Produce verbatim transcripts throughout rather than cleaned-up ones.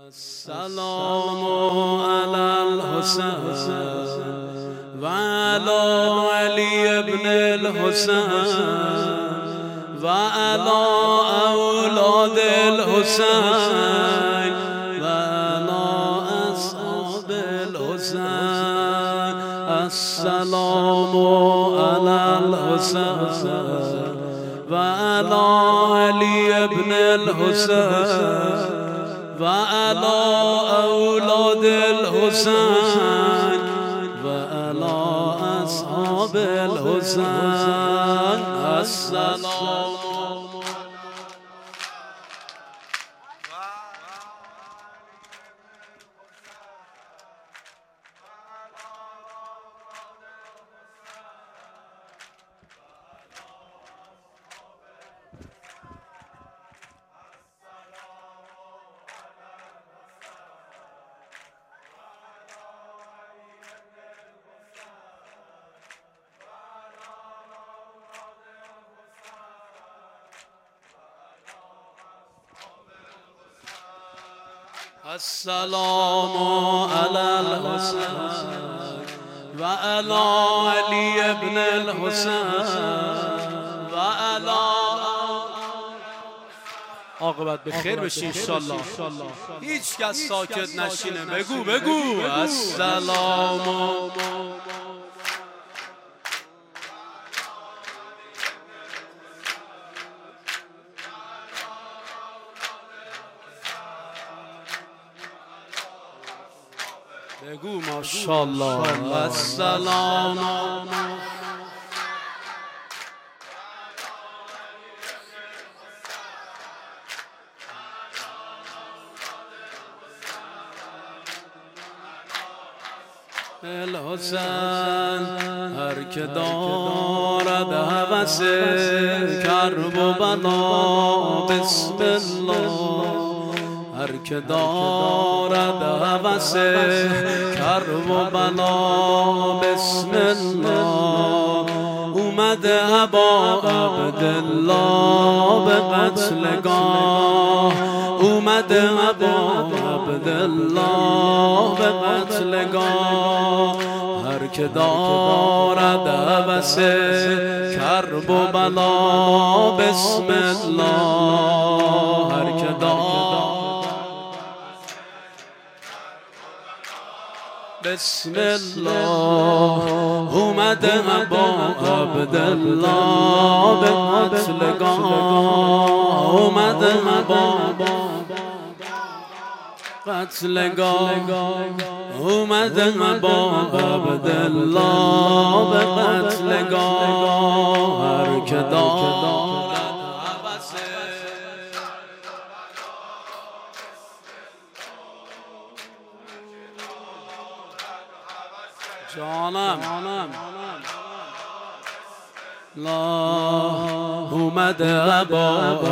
السلام على الحسين وعلى علي بن الحسين وعلى أولاد الحسين وعلى أصحاب الحسين. السلام على الحسين وعلى علي بن الحسين وعلى أولاد الحسين وعلى أصحاب الحسين. السلام السلام على الحسين وعلى علي بن الحسين وعلى عاقبت بخیر بشین انشالله. هیچ کس ساکت نشینه. بگو بگو السلام. بگو ماشاءالله. السلام الحسین هر که دارد هوس کرب و بلا بسم الله. هر که دارد هوس کرب و بلا بسم الله. اومده ابا عبدالله به قتلگاه. اومده ابا عبدالله به قتلگاه. هر که دارد هوس کرب و بلا بسم الله. هر که دارد بسم الله. اومده ابا عبدالله به قتلگاه. اومده ابا قتلگاه. اومده ابا عبدالله به قتلگاه. هر که دارد جانم لا اومده ابا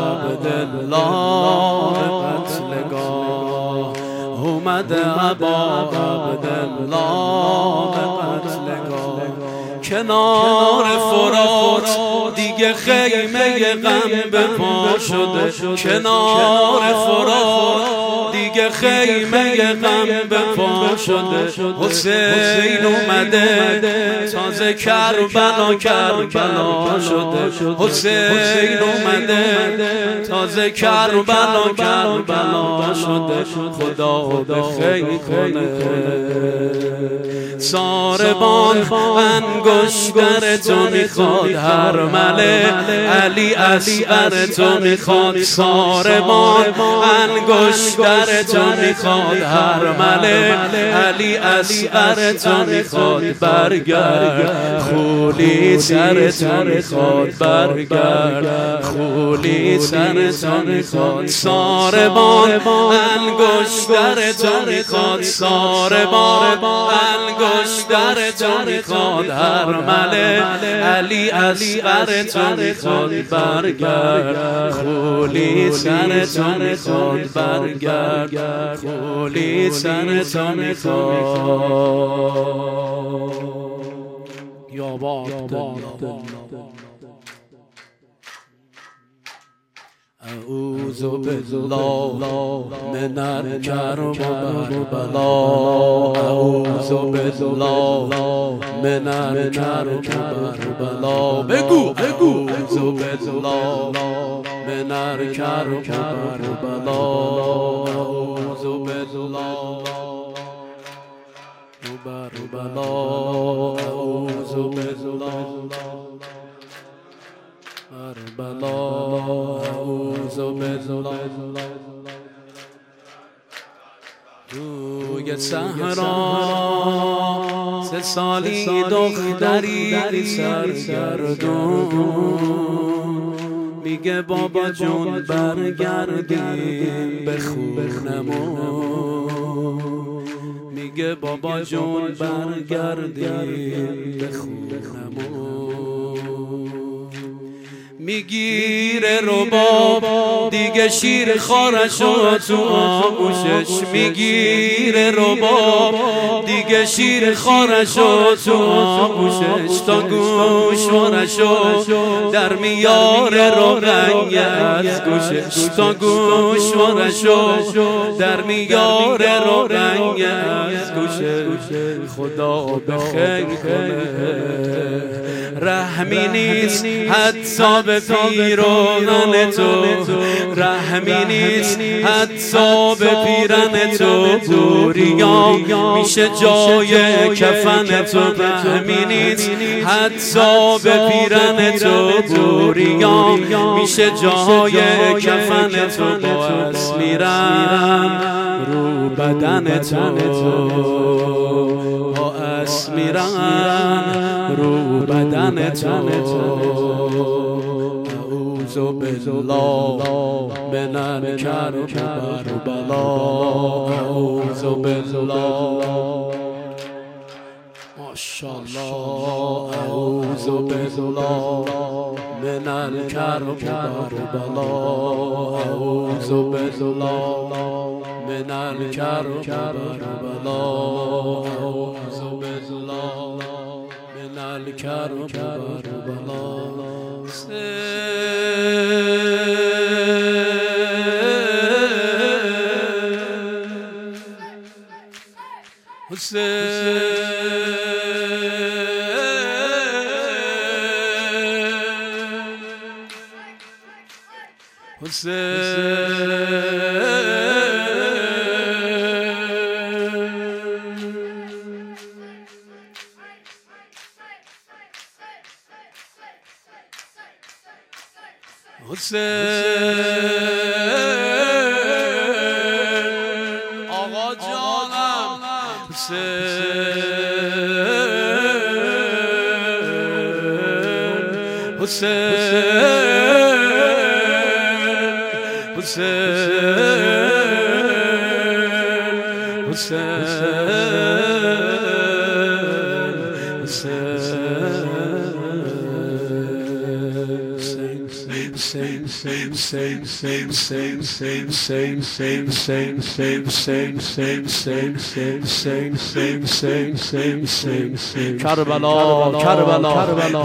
عبدالله به قتلگاه. اومده ابا عبدالله به قتلگاه. کنار فرات دیگه خیمه غم به پا شده. کنار فرات دیگه خیمه غم به پا شده. حسین اومده تازه کربلا کربلا شده. حسین اومده تازه کربلا کربلا شده. خدا به خیر کنه. ساربان انگشتر تو میخواد هر مله. علی اصغر تو میخواد. ساربان انگشتر تو میخواد هر مله. علی اصغر تو میخواد. برگرد خولی سر تو میخواد. برگرد خولی سر تو میخواد. ساربان انگشتر تو میخواد. ساربان انگشتر تو میخواد هر مله. علی اصغر تو میخواد. برگرد خولی سر تو میخواد. برگرد خولی سر تو میخواد. یا با عبدالله اعوذ بالله من الكرب والبلا اعوذ بالله من الكرب والبلا بگو بگو اعوذ بالله من الكرب والبلا اعوذ بالله والبلا اعوذ بالله کربلا اعوذ بالله توی صحرا سه سالی دختری سرگردون میگه بابا جون برگردیم به خونمون میگه بابا جون برگردیم به خونمون میگیره رباب دیگه شیر خارشو تو آغوشش میگیره رباب دیگه شیر خارشو تو آغوشش تا گوشوارشو در میاره روغنی از گوشش تا گوشوارشو در میاره روغنی از گوشش خدا به خیر کنه رحمی نیست حتی به پیران تو رحمی نیست حتی به پیرن تو بوریا میشه جای کفن تو رحمی نیست حتی به پیرن تو بوریا میشه جای کفن تو باعث میرن رو بدن تو باعث میرن رو بدن تو اعوذ بالله من الکرب والبلا اعوذ بالله ماشاءالله اعوذ بالله من الکرب والبلا اعوذ بالله من الکرب والبلا اعوذ بالله من الکرب والبلا حسین آقا جانم حسین حسین حسین کربلا کربلا کربلا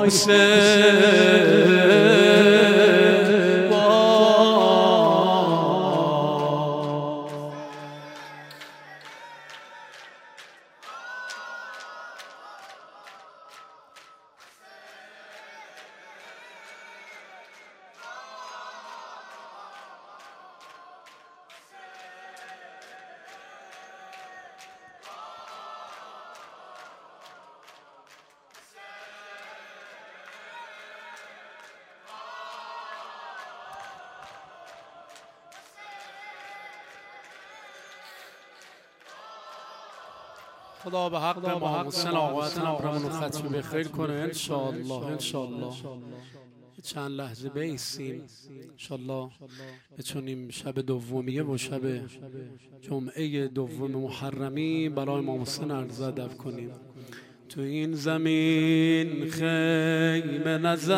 خدا به حق امام حسین آقایت امرمون رو ختم بخیر کنه انشاءالله انشاءالله. چند لحظه بیستیم انشاءالله بتونیم شب دومیه و شب جمعه دوم محرمی برای امام حسین عرض ادب کنیم. تو این زمین خیمه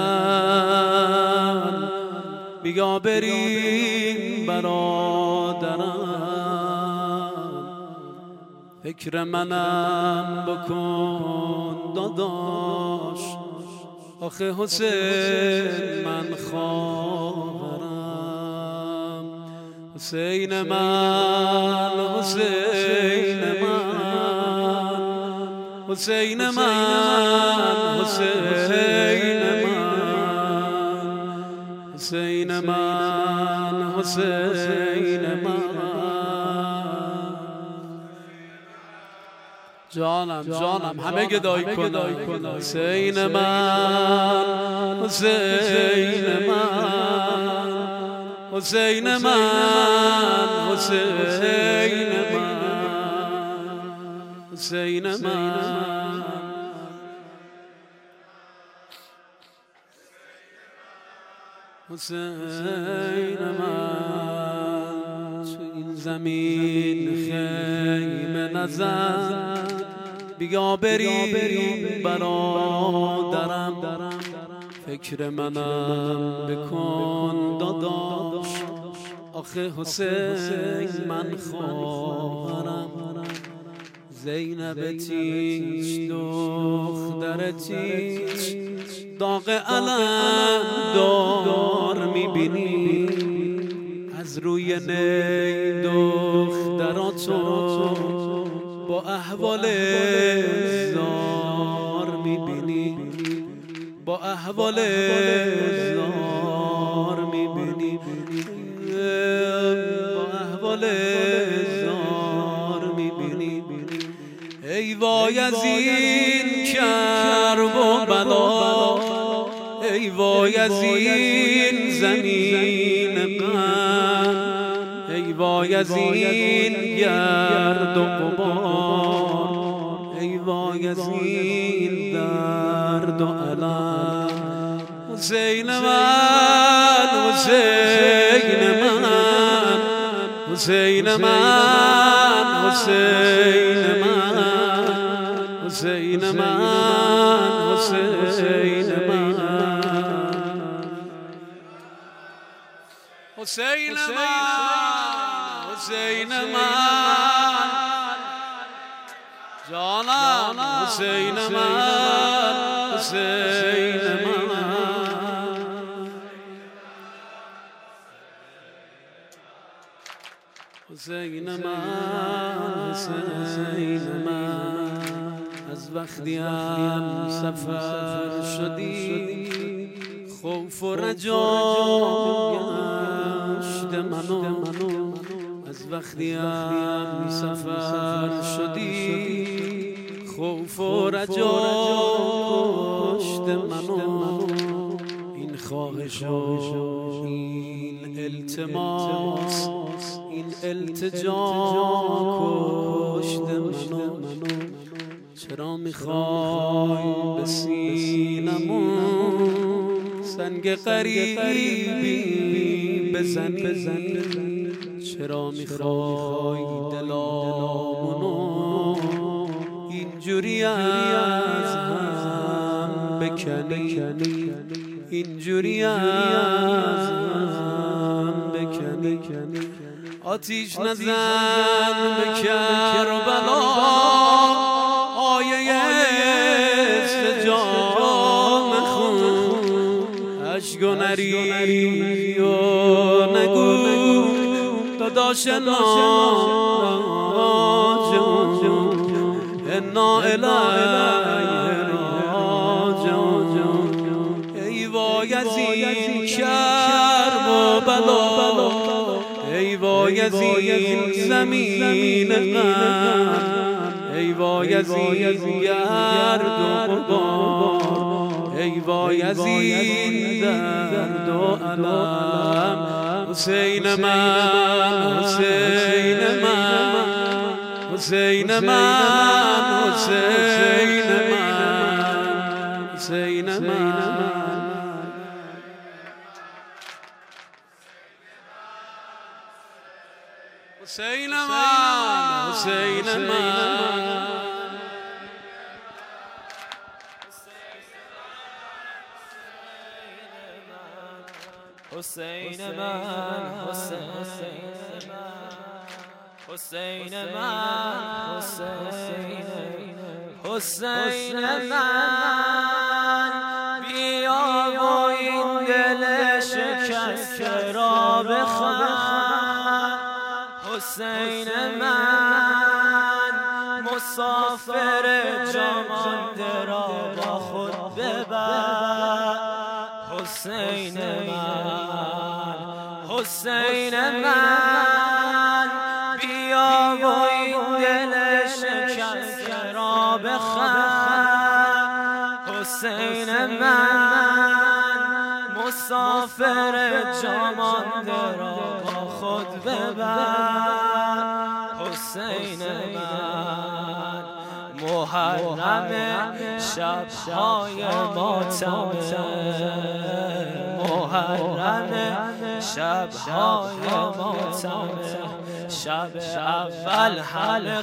نزن بیا بریم برادرم، فکر منم بکن داداش، آخه حسین من خواهرم، حسین من حسین من حسین من حسین من حسین من حسین من جانم جانم همه گدایی کن حسین من حسین من حسین من حسین من حسین من حسین من تو این زمین خیمه نزن بیا بریم برادرم، فکر منم بکن داداش، آخه حسین من خواهرم، زینب تیش دختر تیش داغ علم دار میبینی، از روی نی دختراتو با احوال زار میبینی، با احوال زار میبینی، با احوال زار میبینی. ای وای از این کرب و بلا، ای وای از این زمین غم، ای وای از این گرد و غبار، ای وای از این درد و الم. حسین من حسین من حسین من حسین من حسین من حسین من حسین من حسین من جانم حسین من حسین من حسین من حسین من از وقتی هم سفر شدی خوف و رجا گشت منو، از وقتی هم سفر شدی خوف و رجا گشت منو، این خواهش و این التماس این التجا کشت منو، چرا میخوای به سینمون سنگ غریبی بزنی، چرا میخوای دلامونو اینجوری از هم بکنی، اینجوری از هم بکنی. آتیش نزن به کربلا، آیه استجابه اشکو نری و نگو داداش ناجون انا الیه راجعون ای وای از این کرب و بلا ای وای از این زمین غم ای وای از این گرد و غبار ای وای از این درد و علم حسین من حسین من حسین من حسین من حسین من حسین من حسین من حسین من حسین من حسین من بیا و این دل شکسته را بخواه حسین من مسافر جامانده را با خود ببر حسین من حسین من بیا و این دل شکسته را بخواه حسین من مسافر جامانده را با خود ببر حسین من محرم شب‌های ماتمه محرم شب‌های ماتمه شب اول حل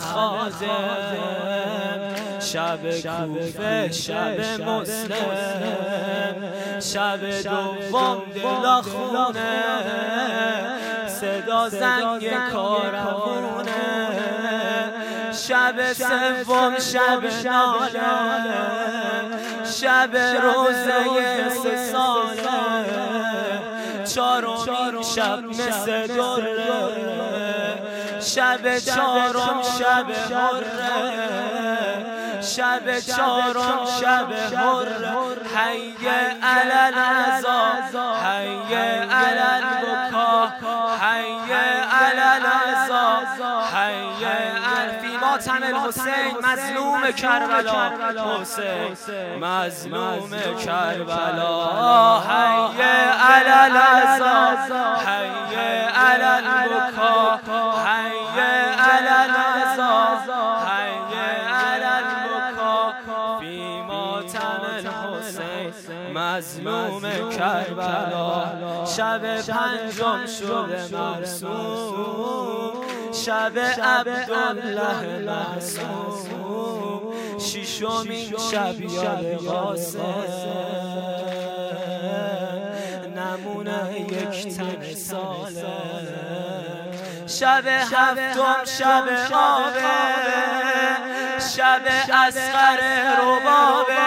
خادم شب کوفه شب مسلم شب دوم دلاخونه صدا زنگ کاروونه شب سوم شب ناله شب روزه سه ساله چهارمین شب مثل دره شب چهارم شب حره شب چهارم شب حره حی علی العزا حی علی البکا حی علی العزا حی علی ماتم الحسین مظلوم کربلا حسین مظلوم کربلا حی علی العزا حی علی البکا حی علی العزا حی علی البکا فی ماتم الحسین مظلوم کربلا شب پنجم شده مرسوم شب عبدالله معصوم ششمین شب یاد قاسم نمونه یک تن ساله شب هفتم شب آبه شب اصغر ربابه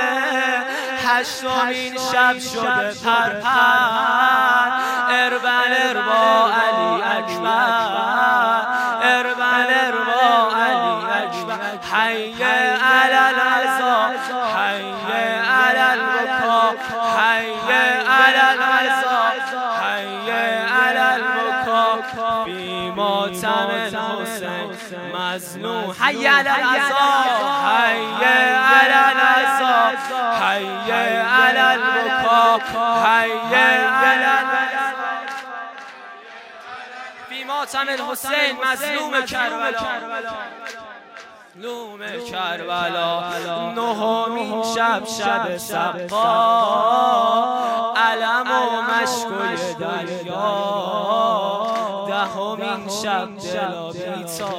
هشتمین شب شده پرپر اربن اربا علی اکبر اربن اربا علی اکبر حی علی العزا حی علی البکا حی علی العزا حی علی البکا فی ماتم الحسین مظلوم حی علی العزا حی علی العزا حی علی البکا حی علی العزا فی ماتم الحسین مظلوم کربلا مظلوم کربلا نهمین شب شب سقا علم و مشکل دریا دهمین شب دلا بیتا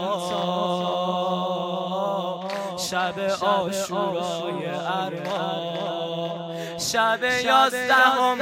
شب عاشورای ارواح شب یازدهم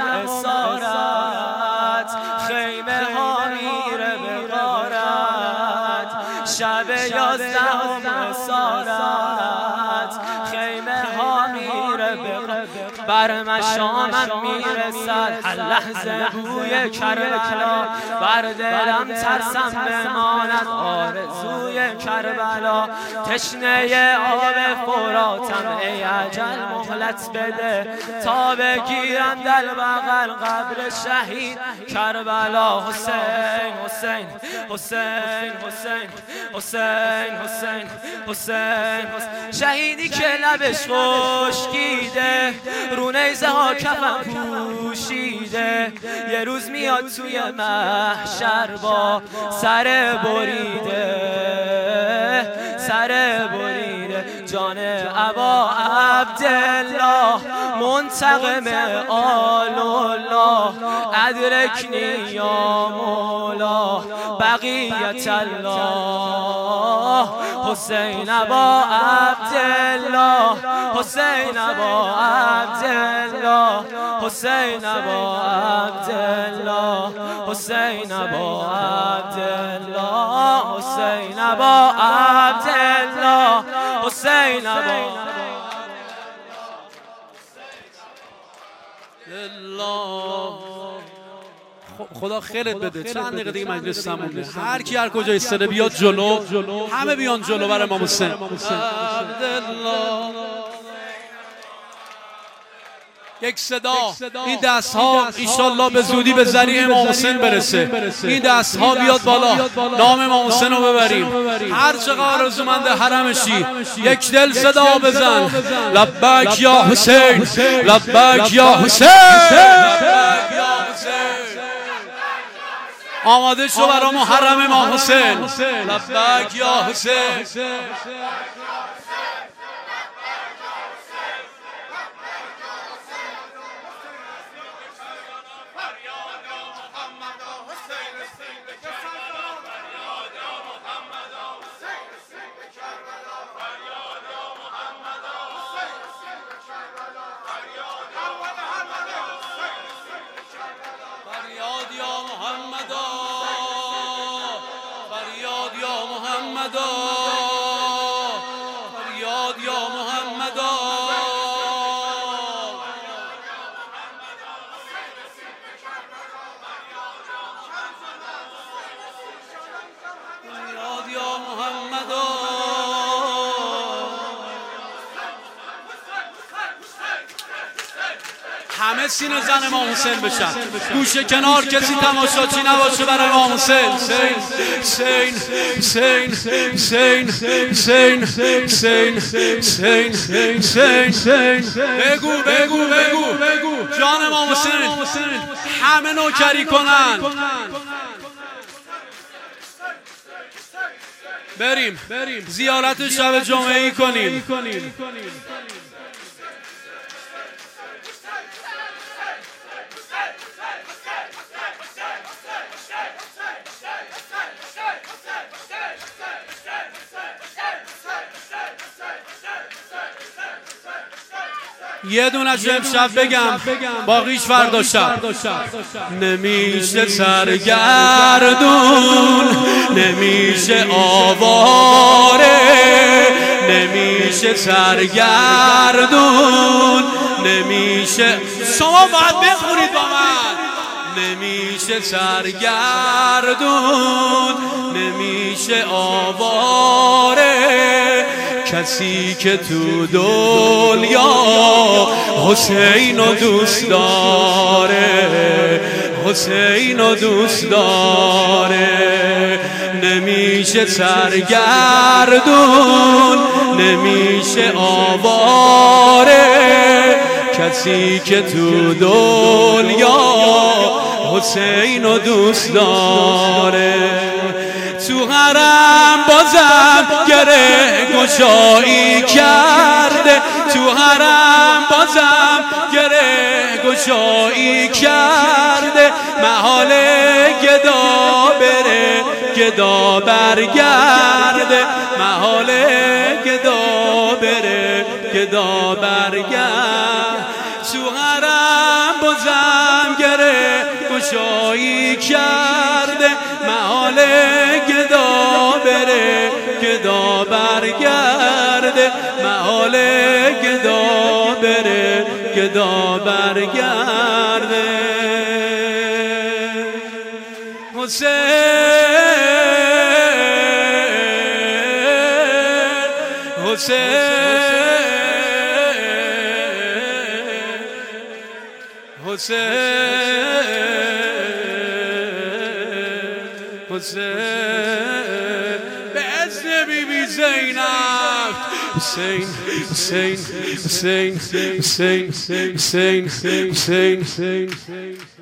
اسارت خیمه ها میره به غارت شب یازدهم اسارت خیمه ها میره به غارت بر مشامم میرسد هر لحظه بوی کربلا، بر دلم ترسم بماند آرزوی کربلا. تشنه آب فراتم ای اجل مهلت بده، تا بگیرم در بغل قبر شهید کربلا. حسین حسین حسین حسین حسین حسین حسین شهیدی که لبش خشکیده، رو نیزه ها کفن پوشیده، یه روز میاد توی محشر با سر بریده، سر بریده. جان ابا عبدالله منتقم آل الله، ادرکنی یا مولا بقیت الله. حسین ابا عبدالله حسین ابا عبدالله حسین ابا عبدالله حسین ابا عبدالله حسین ابا عبدالله حسین ابا خدا خیرت بده. چند دقیقه دیگه مجلس تمومه، هر کی هر کجا ایستاده بیاد جلو، همه بیان جلو برای امام حسین. یک صدا، این دست ها انشالله به زودی به ذریع امام حسین برسه. این دست ها بیاد بالا، نام امام حسین رو ببریم. هر چقدر آرزومند حرمشی یک دل صدا بزن، لبیک یا حسین، لبیک یا حسین. آماده شو برای محرم امام حسین، لبیک یا حسین. همه سینه زن امام حسین بشن، گوشه کنار کسی تماشاچی نباشه برای امام حسین. حسین حسین حسین حسین حسین حسین حسین بگو بگو بگو بگو جان امام حسین. همه نوکری کنن، بریم زیارت شب جمعه ای کنیم. یه دونه امشب بگم، باقیش فردا شب. نمیشه سرگردون، نمیشه آواره، نمیشه سرگردون، نمیشه. شما باید بخونید با من. نمیشه سرگردون، نمیشه آواره، کسی که تو دنیا حسین رو دوست داره، حسین رو دوست داره. نمیشه سرگردون، نمیشه آواره، کسی که تو دنیا حسین رو دوست داره. تو حرم بازم گره گشایی کرده، تو حرم بازم گره گشایی کرده. محال گدا بره گدا برگرده، محال گدا بره گدا برگرد. تو حرم بازم گره گشایی کرده، محال گدا بره گدا برگرده، محال گدا بره گدا برگرده حسین حسین حسین حسین به عز بی بی زینب حسین حسین حسین حسین حسین حسین حسین حسین